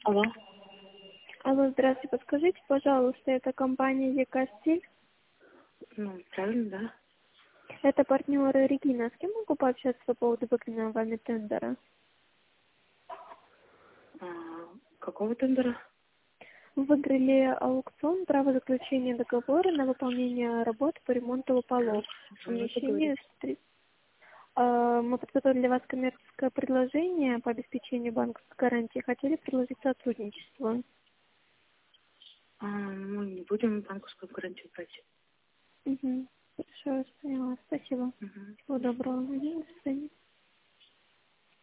Алло. Алло, здравствуйте. Подскажите, пожалуйста, это компания Екастиль? Ну, правильно, да. Это партнеры Регина. С кем могу пообщаться по поводу выигранного вами тендера? Какого тендера? Вы выиграли аукцион, право заключения договора на выполнение работ по ремонту полов. Со мной поговорить. Помещение мы подготовили для вас коммерческое предложение по обеспечению банковской гарантии. Хотели предложить сотрудничество. Мы не будем банковскую гарантию брать. Угу. Хорошо, я вас поняла. Спасибо. Угу. Всего доброго. До свидания.